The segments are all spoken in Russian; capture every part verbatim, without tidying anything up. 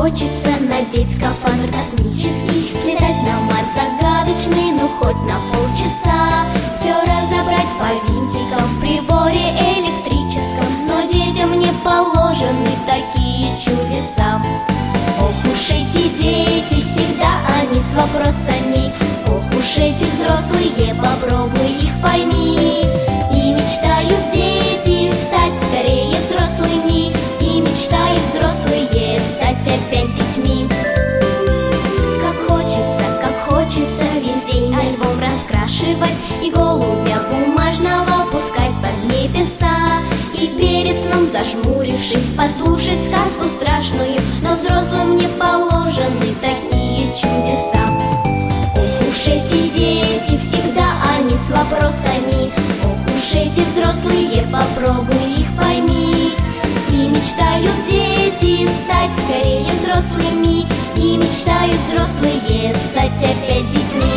хочется надеть скафандр космический, слетать на Марс загадочный, ну хоть на полчаса. Все разобрать по винтикам в приборе электрическом, но детям не положены такие чудеса. Ох уж эти дети, всегда они с вопросами. Ох уж эти взрослые, попробуй их пойми. И мечтают дети стать скорее взрослыми, и мечтают взрослые стать опять детьми. Как хочется, как хочется весь день альбом раскрашивать и голубя бумажного пускать под небеса. И перед сном, зажмурившись, послушать сказку страшную, но взрослым не положены такие чудеса. Ох уж эти дети, всегда они с вопросами. Ох уж эти взрослые, попробуй их пойми. И мечтают дети стать скорее взрослыми, и мечтают взрослые стать опять детьми.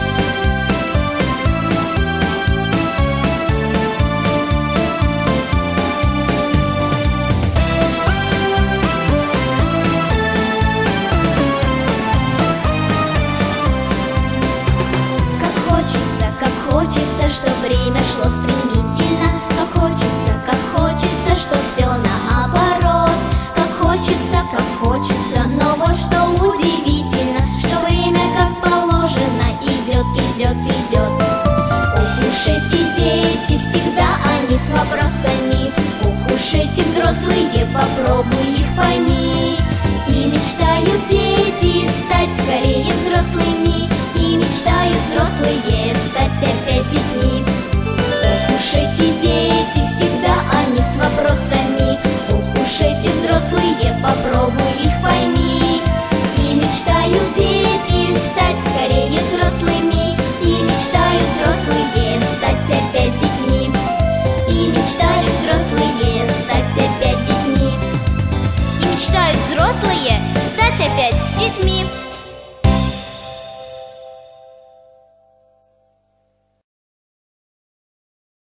Хочется, что время шло стремительно, как хочется, как хочется, что все наоборот. Как хочется, как хочется, но вот что удивительно, что время как положено идет, идет, идет. Ох уж эти дети, всегда они с вопросами. Ох уж эти взрослые, попробуй их пойми. И мечтают дети стать скорее взрослыми, и мечтают взрослые стать опять детьми. Ох уж эти дети, всегда они с вопросами. Ох уж эти взрослые, попробуй их пойми. И мечтают дети стать скорее взрослыми, и мечтают взрослые стать опять детьми. И мечтают взрослые стать опять детьми. И мечтают взрослые стать опять детьми.